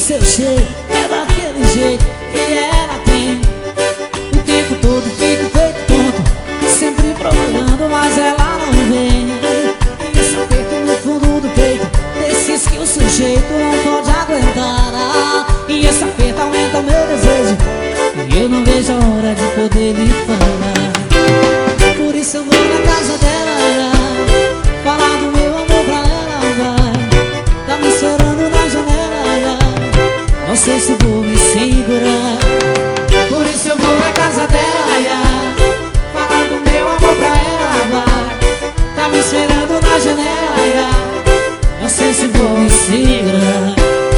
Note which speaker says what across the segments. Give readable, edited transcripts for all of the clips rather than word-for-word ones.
Speaker 1: seu cheiro é daquele jeito que ela tem. O tempo todo fico feito tonto, sempre procurando, mas ela não vem. E esse aperto no fundo do peito, desses que o sujeito não pode aguentar. E esse aperto aumenta o meu desejo, e eu não vejo a hora de poder lhe falar. Por isso eu vou na casa dela, falar do meu amor pra ela, vai. Tá me esperando na janela, não sei se vou me segurar. Por isso eu vou na casa dela, falar do meu amor pra ela, vai. Tá me esperando na janela, não sei se vou me segurar.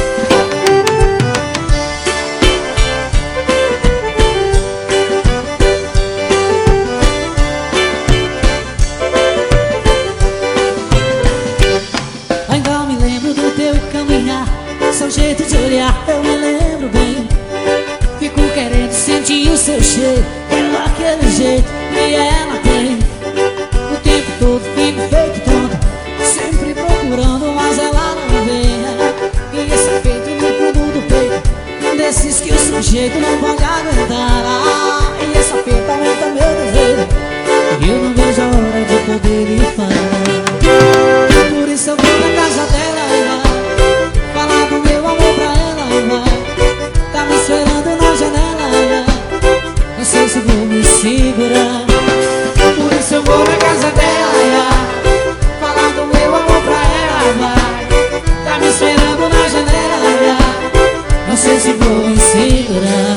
Speaker 1: Seu jeito de olhar, eu me lembro bem. Fico querendo sentir o seu cheiro, é daquele jeito que ela tem. O tempo todo fico feito tonto, sempre procurando, mas ela não vem. E esse aperto no fundo do peito, desses que o sujeito não pode aguentar. E esse aperto aumenta meu desejo, e eu não vejo a hora de poder lhe falar. Por isso eu vou na casa dela, falar do meu amor pra ela, tá me esperando na janela, não sei se vou me segurar. Por isso eu vou na casa dela, falar do meu amor pra ela, tá me esperando na janela, não sei se vou me segurar.